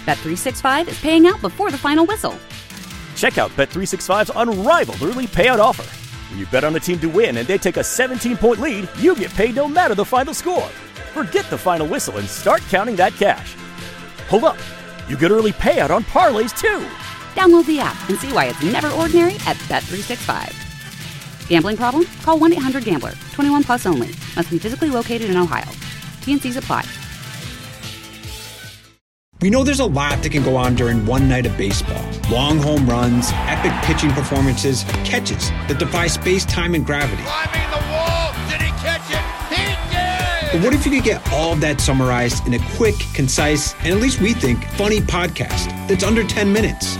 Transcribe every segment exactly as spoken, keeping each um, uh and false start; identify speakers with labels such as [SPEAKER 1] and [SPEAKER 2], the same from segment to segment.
[SPEAKER 1] Bet three sixty-five is paying out before the final whistle.
[SPEAKER 2] Check out Bet three sixty-five's unrivaled early payout offer. When you bet on a team to win and they take a seventeen-point lead, you get paid no matter the final score. Forget the final whistle and start counting that cash. Hold up. You get early payout on parlays, too.
[SPEAKER 1] Download the app and see why it's never ordinary at Bet three sixty-five. Gambling problem? Call one eight hundred gambler. twenty-one plus only. Must be physically located in Ohio. T and Cs apply.
[SPEAKER 3] We know there's a lot that can go on during one night of baseball. Long home runs, epic pitching performances, catches that defy space, time, and gravity.
[SPEAKER 4] Climbing the wall! Did he catch it? He did!
[SPEAKER 3] But what if you could get all of that summarized in a quick, concise, and at least we think, funny podcast that's under ten minutes?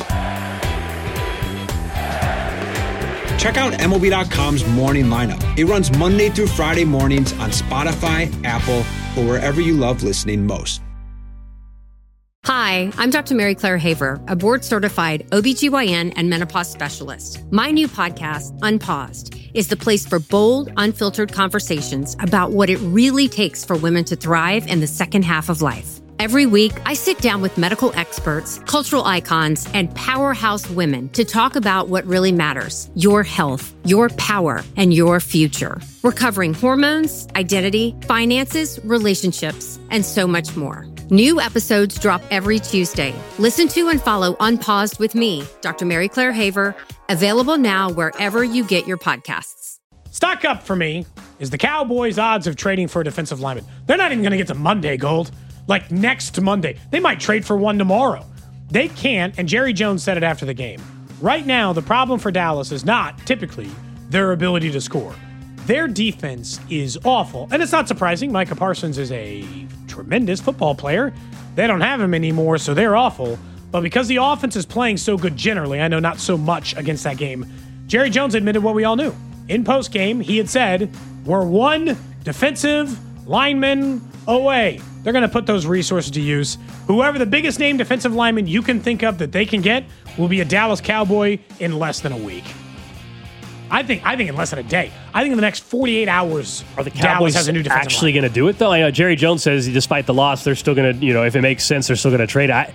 [SPEAKER 3] Check out M L B dot com's Morning Lineup. It runs Monday through Friday mornings on Spotify, Apple, or wherever you love listening most.
[SPEAKER 5] Hi, I'm Doctor Mary Claire Haver, a board-certified O B G Y N and menopause specialist. My new podcast, Unpaused, is the place for bold, unfiltered conversations about what it really takes for women to thrive in the second half of life. Every week, I sit down with medical experts, cultural icons, and powerhouse women to talk about what really matters: your health, your power, and your future. We're covering hormones, identity, finances, relationships, and so much more. New episodes drop every Tuesday. Listen to and follow Unpaused with me, Doctor Mary Claire Haver, available now wherever you get your podcasts.
[SPEAKER 6] Stock up for me is the Cowboys' odds of trading for a defensive lineman. They're not even going to get to Monday, Gold. Like next Monday. They might trade for one tomorrow. They can't, and Jerry Jones said it after the game. Right now, the problem for Dallas is not typically their ability to score. Their defense is awful, and it's not surprising. Micah Parsons is a tremendous football player. They don't have him anymore, so they're awful. But because the offense is playing so good generally, I know not so much against that game, Jerry Jones admitted what we all knew. In post-game, he had said, we're one defensive lineman away. They're going to put those resources to use. Whoever the biggest name defensive lineman you can think of that they can get will be a Dallas Cowboy in less than a week. I think I think in less than a day. I think in the next forty-eight hours,
[SPEAKER 7] are the
[SPEAKER 6] Dallas
[SPEAKER 7] Cowboys
[SPEAKER 6] has a new defensive
[SPEAKER 7] actually going to do it, though? I know Jerry Jones says despite the loss, they're still going to, you know, if it makes sense, they're still going to trade. I,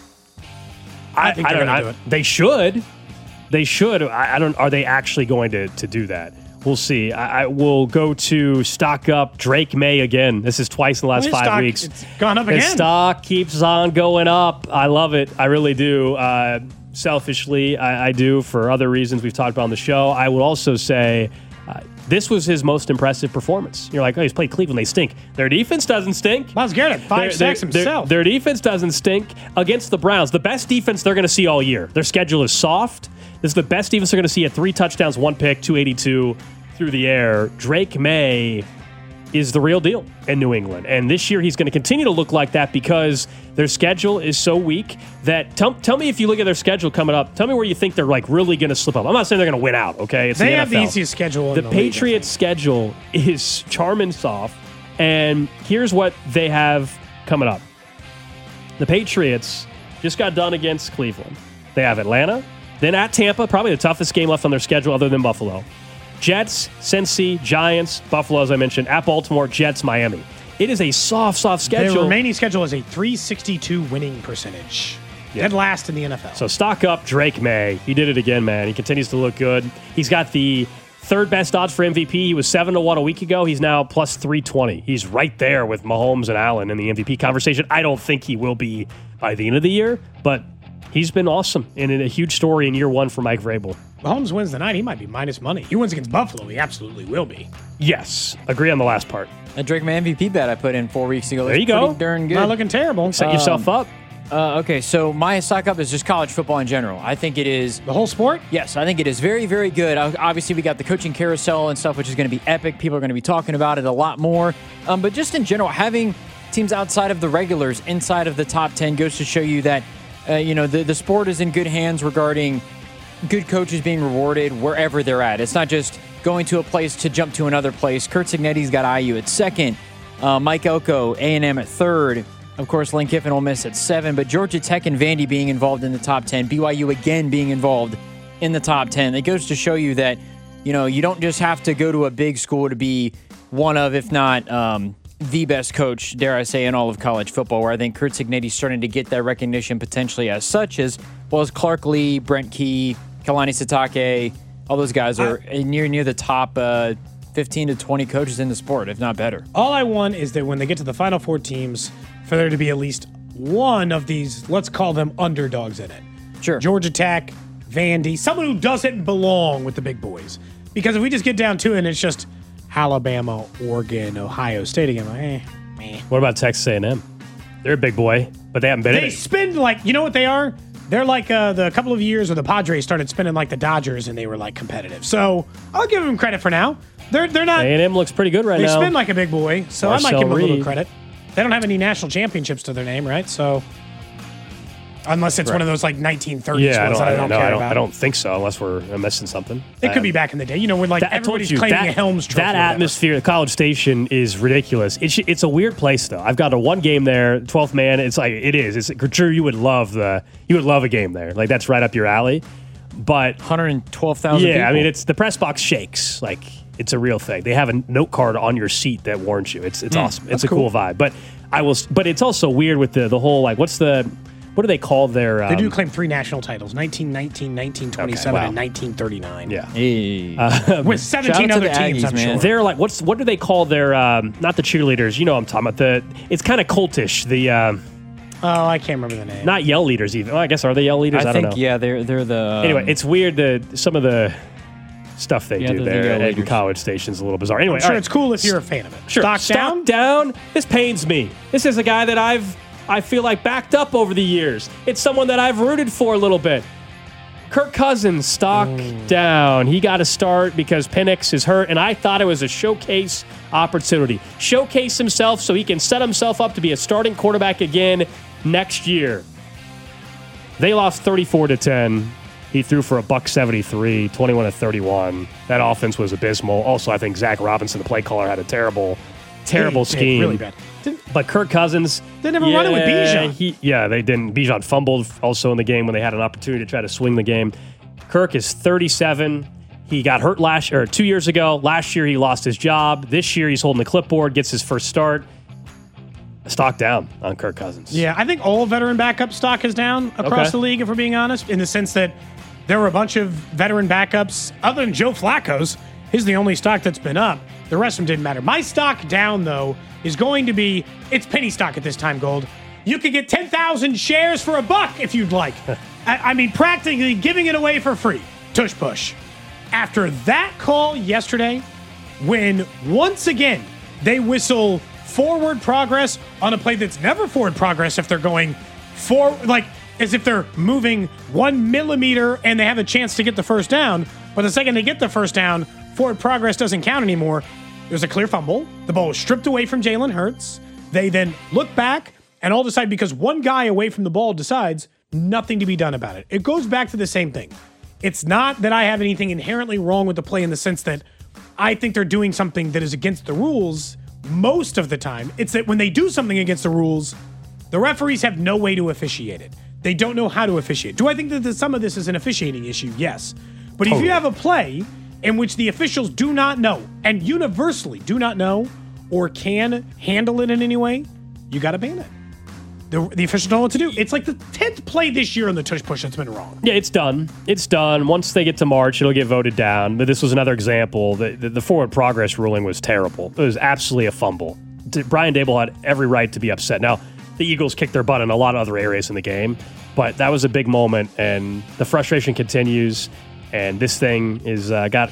[SPEAKER 7] I,
[SPEAKER 6] I think
[SPEAKER 7] I
[SPEAKER 6] they're
[SPEAKER 7] don't
[SPEAKER 6] going to
[SPEAKER 7] know.
[SPEAKER 6] do it.
[SPEAKER 7] They should. They should. I, I don't. Are they actually going to, to do that? We'll see. I, I will go to stock up Drake May again. This is twice in the last
[SPEAKER 6] His
[SPEAKER 7] five
[SPEAKER 6] stock,
[SPEAKER 7] weeks.
[SPEAKER 6] It's gone up
[SPEAKER 7] His
[SPEAKER 6] again.
[SPEAKER 7] stock keeps on going up. I love it. I really do. Uh, selfishly, I, I do for other reasons we've talked about on the show. I would also say uh, this was his most impressive performance. You're like, oh, he's played Cleveland. They stink. Their defense doesn't stink.
[SPEAKER 6] Myles Garrett had five
[SPEAKER 7] Their-
[SPEAKER 6] sacks
[SPEAKER 7] their-
[SPEAKER 6] himself.
[SPEAKER 7] Their, their defense doesn't stink against the Browns. The best defense they're going to see all year. Their schedule is soft. This is the best defense they're going to see at three touchdowns, one pick, two eighty-two through the air. Drake May is the real deal in New England. And this year he's going to continue to look like that because their schedule is so weak that tell, tell me if you look at their schedule coming up, tell me where you think they're like really going to slip up. I'm not saying they're going to win out, okay? It's
[SPEAKER 6] they
[SPEAKER 7] the
[SPEAKER 6] have
[SPEAKER 7] N F L.
[SPEAKER 6] the easiest schedule in
[SPEAKER 7] The
[SPEAKER 6] the league,
[SPEAKER 7] Patriots' schedule is charm and soft. And here's what they have coming up. The Patriots just got done against Cleveland. They have Atlanta, then at Tampa, probably the toughest game left on their schedule other than Buffalo. Jets, Cincy, Giants, Buffalo, as I mentioned, at Baltimore, Jets, Miami. It is a soft, soft schedule.
[SPEAKER 6] Their remaining schedule is a three sixty-two winning percentage.
[SPEAKER 7] Yeah.
[SPEAKER 6] Dead last in the N F L.
[SPEAKER 7] So stock up Drake May. He did it again, man. He continues to look good. He's got the third best odds for M V P. He was seven to one a week ago. He's now plus three twenty. He's right there with Mahomes and Allen in the M V P conversation. I don't think he will be by the end of the year, but he's been awesome and a huge story in year one for Mike Vrabel.
[SPEAKER 6] Mahomes wins the night, he might be minus money. He wins against Buffalo, he absolutely will be.
[SPEAKER 7] Yes, agree on the last part.
[SPEAKER 8] That Drake May M V P bet I put in four weeks ago.
[SPEAKER 7] There you go.
[SPEAKER 8] Pretty darn good.
[SPEAKER 6] Not looking terrible.
[SPEAKER 7] Set yourself
[SPEAKER 8] Um,
[SPEAKER 7] up.
[SPEAKER 8] Uh, okay, so my stock up is just college football in general. I think it is...
[SPEAKER 6] The whole sport?
[SPEAKER 8] Yes, I think it is very, very good. Uh, Obviously, we got the coaching carousel and stuff, which is going to be epic. People are going to be talking about it a lot more. Um, but just in general, having teams outside of the regulars inside of the top ten goes to show you that, uh, you know, the, the sport is in good hands regarding good coaches being rewarded wherever they're at. It's not just going to a place to jump to another place. Kurt Cignetti's got I U at second. Uh, Mike Elko, A and M at third. Of course, Lane Kiffin, Ole Miss at seven. But Georgia Tech and Vandy being involved in the top ten. B Y U again being involved in the top ten. It goes to show you that, you know, you don't just have to go to a big school to be one of, if not um, the best coach, dare I say, in all of college football, where I think Curt Cignetti's starting to get that recognition potentially as such, as well as Clark Lee, Brent Key, Kalani Sitake. All those guys are I, near near the top uh, fifteen to twenty coaches in the sport, if not better.
[SPEAKER 6] All I want is that when they get to the Final Four teams, for there to be at least one of these, let's call them underdogs in it.
[SPEAKER 8] Sure.
[SPEAKER 6] Georgia Tech, Vandy, someone who doesn't belong with the big boys. Because if we just get down to it and it's just Alabama, Oregon, Ohio State again, like, eh, eh.
[SPEAKER 7] What about Texas A and M? They're a big boy, but they haven't been in
[SPEAKER 6] They
[SPEAKER 7] it.
[SPEAKER 6] spin like, you know what they are? They're like uh, the couple of years where the Padres started spinning like the Dodgers and they were like competitive. So I'll give them credit for now. They're they're not.
[SPEAKER 7] A and M looks pretty good right
[SPEAKER 6] they
[SPEAKER 7] now.
[SPEAKER 6] They spin like a big boy, so
[SPEAKER 7] Marcel
[SPEAKER 6] I might give them a little
[SPEAKER 7] Reed.
[SPEAKER 6] credit. They don't have any national championships to their name, right? So unless it's
[SPEAKER 7] Right.
[SPEAKER 6] one of those like nineteen thirties
[SPEAKER 7] Yeah, I
[SPEAKER 6] ones
[SPEAKER 7] don't,
[SPEAKER 6] that I
[SPEAKER 7] I
[SPEAKER 6] don't
[SPEAKER 7] don't,
[SPEAKER 6] care
[SPEAKER 7] I don't,
[SPEAKER 6] about.
[SPEAKER 7] I don't think so, unless we're missing something.
[SPEAKER 6] It could
[SPEAKER 7] Um,
[SPEAKER 6] be back in the day, you know, when like
[SPEAKER 7] That- I told
[SPEAKER 6] everybody's
[SPEAKER 7] you,
[SPEAKER 6] claiming
[SPEAKER 7] that,
[SPEAKER 6] a Helms trophy.
[SPEAKER 7] That
[SPEAKER 6] or whatever.
[SPEAKER 7] atmosphere at College Station is ridiculous. It's it's a weird place though. I've got a one game there, twelfth man. It's like it is. It's sure you would love the you would love a game there. Like that's right up your alley. But
[SPEAKER 8] one hundred twelve thousand
[SPEAKER 7] yeah,
[SPEAKER 8] people.
[SPEAKER 7] I mean it's the press box shakes. Like it's a real thing. They have a note card on your seat that warns you. It's it's
[SPEAKER 6] Mm,
[SPEAKER 7] awesome. It's
[SPEAKER 6] that's
[SPEAKER 7] a cool
[SPEAKER 6] cool.
[SPEAKER 7] vibe. But I will. But it's also weird with the the whole like what's the what do they call their? Um,
[SPEAKER 6] They do claim three national titles, nineteen nineteen, nineteen twenty-seven,
[SPEAKER 7] Okay, wow.
[SPEAKER 6] and nineteen thirty-nine.
[SPEAKER 7] Yeah.
[SPEAKER 8] Hey.
[SPEAKER 6] With seventeen
[SPEAKER 8] Shout out to
[SPEAKER 6] other
[SPEAKER 8] the
[SPEAKER 6] teams,
[SPEAKER 8] Aggies,
[SPEAKER 6] I'm
[SPEAKER 8] man.
[SPEAKER 6] sure.
[SPEAKER 7] They're like what's what do they call their um, not the cheerleaders? You know what I'm talking about. The it's kind of cultish. The um,
[SPEAKER 6] Oh, I can't remember the name.
[SPEAKER 7] not yell leaders even. Well, I guess are they yell leaders? I,
[SPEAKER 8] I
[SPEAKER 7] don't
[SPEAKER 8] think,
[SPEAKER 7] know.
[SPEAKER 8] yeah, they're they're the. Um,
[SPEAKER 7] Anyway, it's weird the some of the stuff they
[SPEAKER 8] Yeah,
[SPEAKER 7] do
[SPEAKER 8] they're the
[SPEAKER 7] there
[SPEAKER 8] yell
[SPEAKER 7] at
[SPEAKER 8] leaders.
[SPEAKER 7] College Station's a little bizarre. Anyway,
[SPEAKER 6] I'm sure
[SPEAKER 7] all right.
[SPEAKER 6] it's cool if you're a fan of it.
[SPEAKER 7] Sure.
[SPEAKER 6] Stock, down?
[SPEAKER 7] down. This pains me. This is a guy that I've I feel like backed up over the years. It's someone that I've rooted for a little bit. Kirk Cousins, stock down. He got a start because Penix is hurt, and I thought it was a showcase opportunity. Showcase himself so he can set himself up to be a starting quarterback again next year. They lost thirty-four to ten. He threw for a buck seventy-three, twenty-one to thirty-one. That offense was abysmal. Also, I think Zach Robinson, the play caller, had a terrible, terrible
[SPEAKER 6] They did,
[SPEAKER 7] scheme.
[SPEAKER 6] Really bad. Didn't-
[SPEAKER 7] But Kirk Cousins,
[SPEAKER 6] They never run it with Bijan.
[SPEAKER 7] He, yeah, they didn't. Bijan fumbled also in the game when they had an opportunity to try to swing the game. Kirk is thirty-seven. He got hurt last or two years ago. Last year he lost his job. This year he's holding the clipboard, gets his first start. Stock down on Kirk Cousins.
[SPEAKER 6] Yeah, I think all veteran backup stock is down across
[SPEAKER 7] Okay.
[SPEAKER 6] the league, if we're being honest, in the sense that there were a bunch of veteran backups. Other than Joe Flacco's, he's the only stock that's been up. The rest of them didn't matter. My stock down, though, is going to be, it's penny stock at this time, Gold. You could get ten thousand shares for a buck if you'd like. I, I mean, practically giving it away for free. Tush push. After that call yesterday, when once again they whistle forward progress on a play that's never forward progress if they're going forward, like as if they're moving one millimeter and they have a chance to get the first down. But the second they get the first down, forward progress doesn't count anymore. There's a clear fumble. The ball is stripped away from Jalen Hurts. They then look back and all decide because one guy away from the ball decides nothing to be done about it. It goes back to the same thing. It's not that I have anything inherently wrong with the play in the sense that I think they're doing something that is against the rules most of the time. It's that when they do something against the rules, the referees have no way to officiate it. They don't know how to officiate. Do I think that some of this is an officiating issue? Yes. But if you have a play in which the officials do not know and universally do not know or can handle it in any way, you got to ban it. The, the officials don't know what to do. It's like the tenth play this year on the tush push that's been wrong.
[SPEAKER 7] Yeah, it's done. It's done. Once they get to March, it'll get voted down. But this was another example. The, the, the forward progress ruling was terrible. It was absolutely a fumble. D- Brian Daboll had every right to be upset. Now, the Eagles kicked their butt in a lot of other areas in the game, but that was a big moment, and the frustration continues. And this thing is uh, got,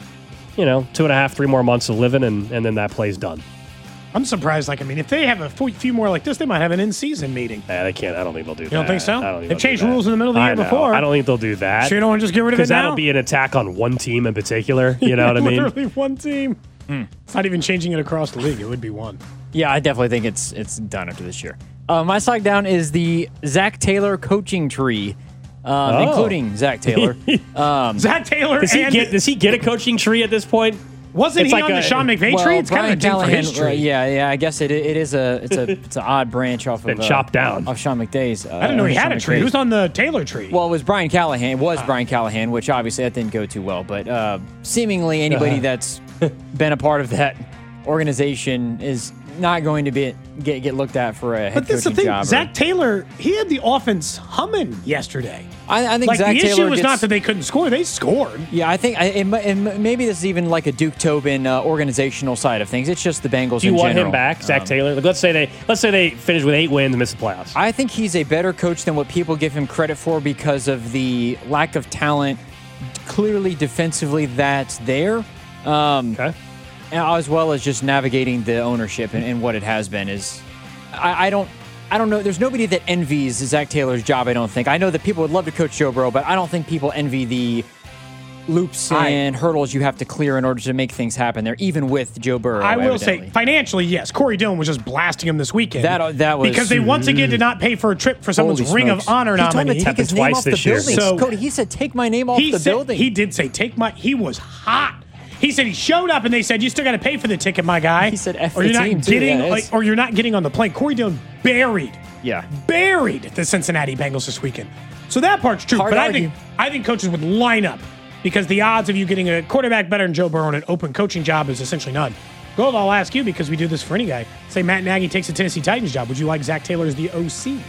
[SPEAKER 7] you know, two and a half, three more months of living, and, and then that play's done.
[SPEAKER 6] I'm surprised. Like, I mean, if they have a few more like this, they might have an in-season meeting.
[SPEAKER 7] Yeah, they can't. I don't think they'll do that.
[SPEAKER 6] You don't think so?
[SPEAKER 7] I don't think
[SPEAKER 6] They've
[SPEAKER 7] they'll do
[SPEAKER 6] changed
[SPEAKER 7] that.
[SPEAKER 6] rules in the middle of the
[SPEAKER 7] I
[SPEAKER 6] year
[SPEAKER 7] know.
[SPEAKER 6] before.
[SPEAKER 7] I don't think they'll do that.
[SPEAKER 6] Sure you don't want to just get rid of it
[SPEAKER 7] Because
[SPEAKER 6] now?
[SPEAKER 7] that'll be an attack on one team in particular. You know what I mean?
[SPEAKER 6] Literally one team. It's not even changing it across the league. It would be one.
[SPEAKER 8] Yeah, I definitely think it's it's done after this year. Uh, my stock down is the Zach Taylor coaching tree, um,
[SPEAKER 7] Oh.
[SPEAKER 8] including Zach Taylor. um,
[SPEAKER 6] Zach Taylor
[SPEAKER 7] Does he
[SPEAKER 6] and
[SPEAKER 7] get? Does he get a coaching tree at this point?
[SPEAKER 6] wasn't
[SPEAKER 7] it's
[SPEAKER 6] he
[SPEAKER 7] like
[SPEAKER 6] on
[SPEAKER 7] a-
[SPEAKER 6] the Sean McVay
[SPEAKER 8] well,
[SPEAKER 6] tree? It's kind of a
[SPEAKER 8] Brian
[SPEAKER 6] thing for
[SPEAKER 8] Callahan,
[SPEAKER 6] his tree.
[SPEAKER 8] uh, yeah, yeah. I guess it it is a it's a it's an odd branch off
[SPEAKER 7] Been
[SPEAKER 8] of uh,
[SPEAKER 7] chopped down.
[SPEAKER 8] off Sean McVay's. Uh,
[SPEAKER 6] I didn't know he had
[SPEAKER 8] Sean
[SPEAKER 6] a tree. He
[SPEAKER 8] McVay's.
[SPEAKER 6] was on the Taylor tree.
[SPEAKER 8] Well, it was Brian Callahan. It
[SPEAKER 6] Ah.
[SPEAKER 8] was Brian Callahan, which obviously that didn't go too well. But uh, seemingly anybody
[SPEAKER 6] Uh-huh.
[SPEAKER 8] that's been a part of that organization is not going to be get get looked at for a head
[SPEAKER 6] But this is the
[SPEAKER 8] coaching
[SPEAKER 6] thing.
[SPEAKER 8] job. or-
[SPEAKER 6] Zach Taylor, he had the offense humming yesterday.
[SPEAKER 8] I, I think
[SPEAKER 6] Like,
[SPEAKER 8] Zach
[SPEAKER 6] the
[SPEAKER 8] Taylor
[SPEAKER 6] issue was
[SPEAKER 8] gets-
[SPEAKER 6] not that they couldn't score. They scored.
[SPEAKER 8] Yeah, I think I, it, mi- it, mi- maybe this is even like a Duke Tobin uh, organizational side of things. It's just the Bengals.
[SPEAKER 7] Do you
[SPEAKER 8] in
[SPEAKER 7] want
[SPEAKER 8] general.
[SPEAKER 7] him back, Zach
[SPEAKER 8] Um,
[SPEAKER 7] Taylor? Like, let's say they let's say they finish with eight wins and miss the playoffs.
[SPEAKER 8] I think he's a better coach than what people give him credit for because of the lack of talent, clearly defensively, that's there. Um,
[SPEAKER 7] okay.
[SPEAKER 8] As well as just navigating the ownership and, and what it has been is, I, I don't, I don't know. There's nobody that envies Zach Taylor's job. I don't think. I know that people would love to coach Joe Burrow, but I don't think people envy the loops
[SPEAKER 6] I-
[SPEAKER 8] and hurdles you have to clear in order to make things happen there, even with Joe Burrow.
[SPEAKER 6] I will
[SPEAKER 8] evidently.
[SPEAKER 6] say, financially, yes. Corey Dillon was just blasting him this weekend.
[SPEAKER 8] That- that was-
[SPEAKER 6] because they once again did not pay for a trip for someone's
[SPEAKER 8] Holy
[SPEAKER 6] Ring
[SPEAKER 8] smokes.
[SPEAKER 6] of Honor
[SPEAKER 8] He told him
[SPEAKER 6] nominee.
[SPEAKER 8] to take his name
[SPEAKER 7] twice
[SPEAKER 8] off the
[SPEAKER 7] this year.
[SPEAKER 8] building.
[SPEAKER 6] So-
[SPEAKER 8] Cody, he said, "Take my name off
[SPEAKER 6] he
[SPEAKER 8] the
[SPEAKER 6] said,
[SPEAKER 8] building."
[SPEAKER 6] He did say, "Take my." He was hot. He said he showed up and they said, "You still got to pay for the ticket, my guy."
[SPEAKER 8] He said, "F
[SPEAKER 6] or
[SPEAKER 8] the
[SPEAKER 6] you're not
[SPEAKER 8] team, too."
[SPEAKER 6] getting,
[SPEAKER 8] Yeah,
[SPEAKER 6] like,
[SPEAKER 8] it's-
[SPEAKER 6] or you're not getting on the plane." Corey Dillon buried,
[SPEAKER 8] yeah.
[SPEAKER 6] buried the Cincinnati Bengals this weekend. So that part's true.
[SPEAKER 8] Hard
[SPEAKER 6] but
[SPEAKER 8] to
[SPEAKER 6] I think
[SPEAKER 8] argue.
[SPEAKER 6] I think coaches would line up because the odds of you getting a quarterback better than Joe Burrow in an open coaching job is essentially none. Gold, I'll ask you because we do this for any guy. Say Matt Nagy takes the Tennessee Titans job. Would you like Zach Taylor as the O C?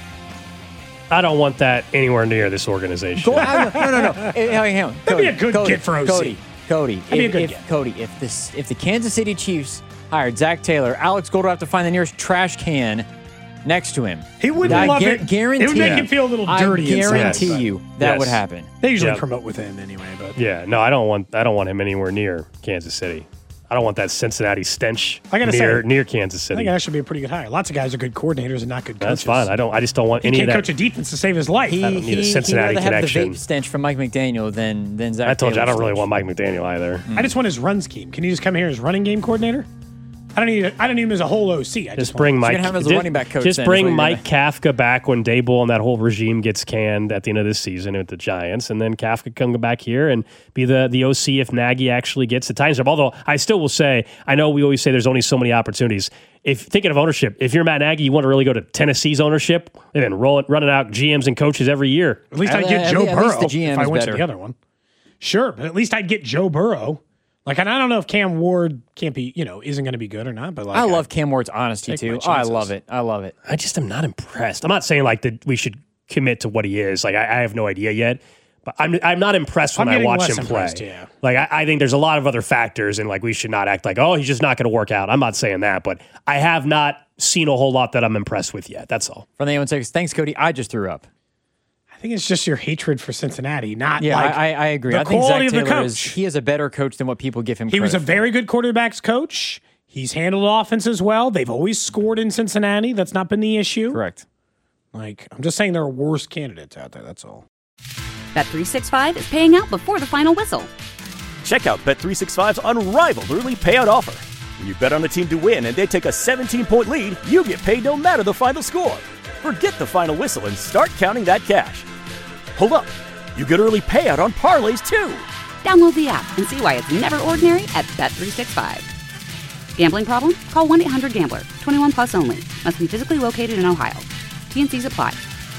[SPEAKER 7] I don't want that anywhere near this organization.
[SPEAKER 8] Go, no, no, no, no. Hey, hang on.
[SPEAKER 6] That'd be a
[SPEAKER 8] Cody,
[SPEAKER 6] good
[SPEAKER 8] Cody,
[SPEAKER 6] get for O C.
[SPEAKER 8] Cody, Cody,
[SPEAKER 6] That'd be a
[SPEAKER 8] if,
[SPEAKER 6] good
[SPEAKER 8] if,
[SPEAKER 6] get.
[SPEAKER 8] Cody, if this, if the Kansas City Chiefs hired Zach Taylor, Alex Gold would have to find the nearest trash can next to him.
[SPEAKER 6] He wouldn't
[SPEAKER 8] I
[SPEAKER 6] love
[SPEAKER 8] gu-
[SPEAKER 6] it.
[SPEAKER 8] Guarantee
[SPEAKER 6] It would make him feel a little dirty
[SPEAKER 8] I
[SPEAKER 6] inside.
[SPEAKER 8] guarantee
[SPEAKER 7] Yes.
[SPEAKER 8] you that
[SPEAKER 7] Yes.
[SPEAKER 8] would happen.
[SPEAKER 6] They usually
[SPEAKER 7] Yep.
[SPEAKER 6] promote with him anyway, but
[SPEAKER 7] Yeah, no, I don't want I don't want him anywhere near Kansas City. I don't want that Cincinnati stench
[SPEAKER 6] I gotta
[SPEAKER 7] near
[SPEAKER 6] say,
[SPEAKER 7] near Kansas
[SPEAKER 6] I
[SPEAKER 7] City.
[SPEAKER 6] think that should be a pretty good hire. Lots of guys are good coordinators and not good coaches.
[SPEAKER 7] That's fine. I don't. I just don't want
[SPEAKER 6] He
[SPEAKER 7] any
[SPEAKER 6] can't
[SPEAKER 7] of that.
[SPEAKER 6] coach a defense to save his life.
[SPEAKER 8] He,
[SPEAKER 7] I don't need a
[SPEAKER 8] he,
[SPEAKER 7] Cincinnati
[SPEAKER 8] he'd rather have
[SPEAKER 7] connection.
[SPEAKER 8] the vape stench from Mike McDaniel than than Zach.
[SPEAKER 7] I told you I
[SPEAKER 8] Taylor's
[SPEAKER 7] don't really
[SPEAKER 8] stench.
[SPEAKER 7] want Mike McDaniel either.
[SPEAKER 6] I just want his run scheme. Can you just come here as running game coordinator? I don't need. I don't need him as a whole O C. I just,
[SPEAKER 7] Just bring
[SPEAKER 6] want,
[SPEAKER 7] Mike.
[SPEAKER 8] gonna have him as a
[SPEAKER 7] just,
[SPEAKER 8] running back coach
[SPEAKER 7] Just
[SPEAKER 8] then, is
[SPEAKER 7] bring
[SPEAKER 8] what you're
[SPEAKER 7] Mike Kafka back when Dable and that whole regime gets canned at the end of this season with the Giants, and then Kafka can come back here and be the the O C if Nagy actually gets the Titans job. Although I still will say, I know we always say there's only so many opportunities. If thinking of ownership, if you're Matt Nagy, you want to really go to Tennessee's ownership. They've been rolling, running out G Ms and coaches every year.
[SPEAKER 6] At least
[SPEAKER 8] At
[SPEAKER 6] I'd get
[SPEAKER 8] le-
[SPEAKER 6] Joe
[SPEAKER 8] at least
[SPEAKER 6] Burrow
[SPEAKER 8] the G M
[SPEAKER 6] if I
[SPEAKER 8] is
[SPEAKER 6] went to
[SPEAKER 8] better.
[SPEAKER 6] the other one. Sure, but at least I'd get Joe Burrow. Like, and I don't know if Cam Ward can't be, you know, isn't going to be good or not. But like,
[SPEAKER 8] I love Cam Ward's honesty
[SPEAKER 6] Take
[SPEAKER 8] too.
[SPEAKER 6] my
[SPEAKER 8] Oh, I
[SPEAKER 6] chances.
[SPEAKER 8] love it. I love it.
[SPEAKER 7] I just am not impressed. I'm not saying like that we should commit to what he is. Like I, I have no idea yet, but I'm I'm not impressed when
[SPEAKER 6] I'm
[SPEAKER 7] I
[SPEAKER 6] getting
[SPEAKER 7] watch
[SPEAKER 6] less
[SPEAKER 7] him play.
[SPEAKER 6] impressed, yeah.
[SPEAKER 7] Like I, I think there's a lot of other factors, and like we should not act like oh he's just not going to work out. I'm not saying that, but I have not seen a whole lot that I'm impressed with yet. That's all.
[SPEAKER 8] From the A one six, thanks, Cody. I just threw up.
[SPEAKER 6] I think it's just your hatred for Cincinnati, not
[SPEAKER 8] Yeah,
[SPEAKER 6] like
[SPEAKER 8] I, I, I agree.
[SPEAKER 6] the
[SPEAKER 8] I think
[SPEAKER 6] quality
[SPEAKER 8] Zach
[SPEAKER 6] of the
[SPEAKER 8] Taylor
[SPEAKER 6] coach.
[SPEAKER 8] is he is a better coach than what people give him.
[SPEAKER 6] He was a
[SPEAKER 8] credit
[SPEAKER 6] very good quarterbacks coach. He's handled offenses well. They've always scored in Cincinnati. That's not been the issue.
[SPEAKER 8] for. Correct.
[SPEAKER 6] Like, I'm just saying there are worse candidates out there. That's all.
[SPEAKER 1] Bet three sixty-five is paying out before the final whistle.
[SPEAKER 2] Check out Bet three sixty-five's unrivaled early payout offer. When you bet on a team to win and they take a seventeen-point lead, you get paid no matter the final score. Forget the final whistle and start counting that cash. Hold up. You get early payout on parlays, too.
[SPEAKER 1] Download the app and see why it's never ordinary at Bet three sixty-five. Gambling problem? Call one eight hundred gambler. twenty-one plus only. Must be physically located in Ohio. T N Cs apply.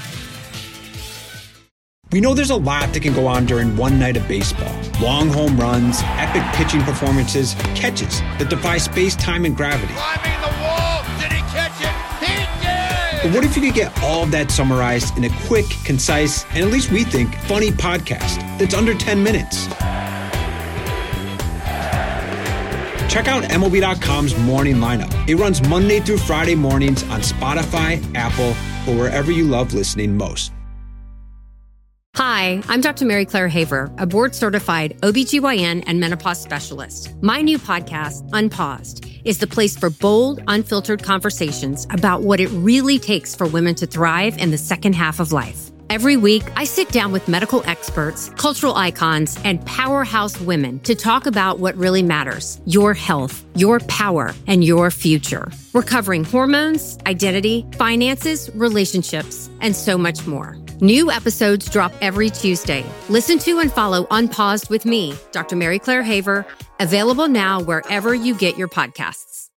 [SPEAKER 3] We know there's a lot that can go on during one night of baseball. Long home runs, epic pitching performances, catches that defy space, time, and gravity.
[SPEAKER 4] Climbing the wall. Did he catch it? He did!
[SPEAKER 3] But what if you could get all of that summarized in a quick, concise, and at least we think, funny podcast that's under ten minutes? Check out M L B dot com's Morning Lineup. It runs Monday through Friday mornings on Spotify, Apple, or wherever you love listening most.
[SPEAKER 5] Hi, I'm Doctor Mary Claire Haver, a board-certified O B G Y N and menopause specialist. My new podcast, Unpaused, is the place for bold, unfiltered conversations about what it really takes for women to thrive in the second half of life. Every week, I sit down with medical experts, cultural icons, and powerhouse women to talk about what really matters: your health, your power, and your future. We're covering hormones, identity, finances, relationships, and so much more. New episodes drop every Tuesday. Listen to and follow Unpaused with me, Doctor Mary Claire Haver, available now wherever you get your podcasts.